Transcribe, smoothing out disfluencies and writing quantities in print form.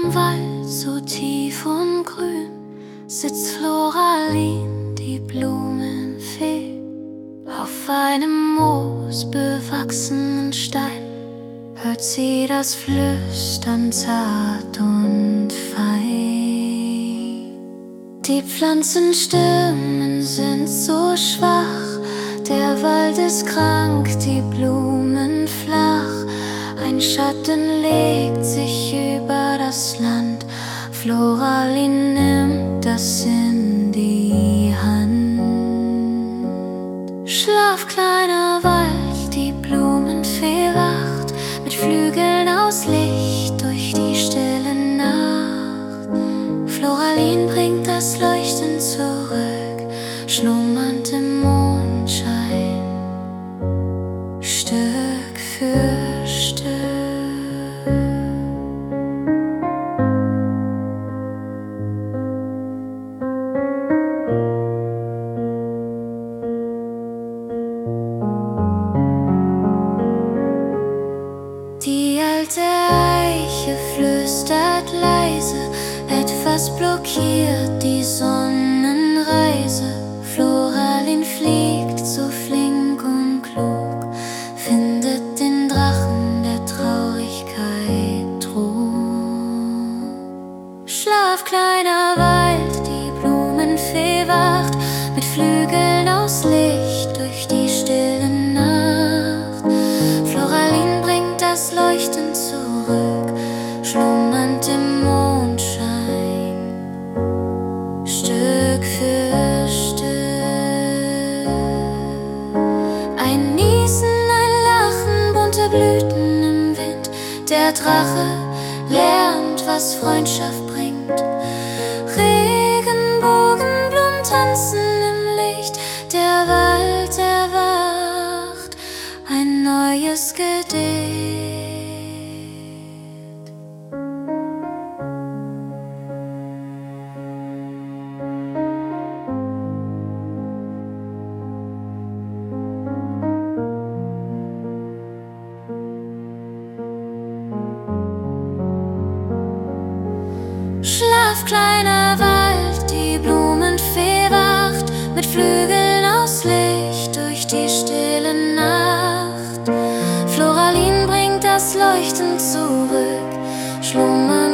im Wald, so tief und grün, sitzt Floralin, die Blumenfee, auf einem moosbewachsenen Stein. Hört sie das Flüstern zart und fein. Die Pflanzenstimmen sind so schwach, der Wald ist krank, die Blumen flach. Ein Schatten legt sich über das Land, Floralin nimmt das in die Hand. Schlaf, kleiner Wald, die Blumenfee wacht, mit Flügeln aus Licht durch die stille Nacht. Floralin bringt das Leuchten zurück, schlummernd im Mondschein, Stück für Stück. Die alte Eiche flüstert leise, etwas blockiert die Sonnenreise. Floralin fliegt so flink und klug, findet den Drachen, der Traurigkeit trug. Schlaf, kleiner Wald, die Blumenfee wacht, mit Flügeln aus Licht durch die stille Nacht. Floralin bringt das Leuchten zurück, schlummernd im Mondschein, Stück für Stück. Ein Niesen, ein Lachen, bunte Blüten im Wind. Der Drache lernt, was Freundschaft bringt. Regenbogenblumen tanzen im Licht. Der Wald erwacht, ein neues Gedicht. Schlaf, kleiner Wald, die Blumenfee wacht, mit Flügeln aus Licht durch die stille Nacht. Floralin bringt das Leuchten zurück, schlummernd